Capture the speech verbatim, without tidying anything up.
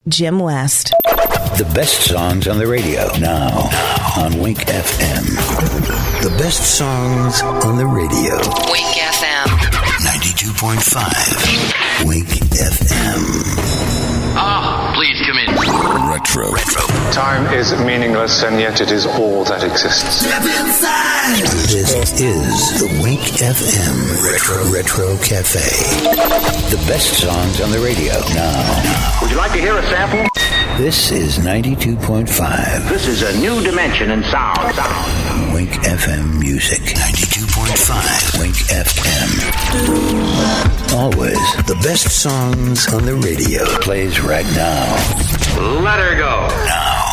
Jim West. The best songs on the radio now on Wink F M. The best songs on the radio. Wink F M. ninety-two point five. Wink F M. Ah, please come in. Retro. Retro. Time is meaningless, and yet it is all that exists. Step inside. This is the Wink F M Retro Retro Cafe. The best songs on the radio now. Would you like to hear a sample? This is ninety-two point five. This is a new dimension in sound. sound. Wink F M Music. ninety-two point five. Wink F M. Always the best songs on the radio. Plays right now. Let her go. Now.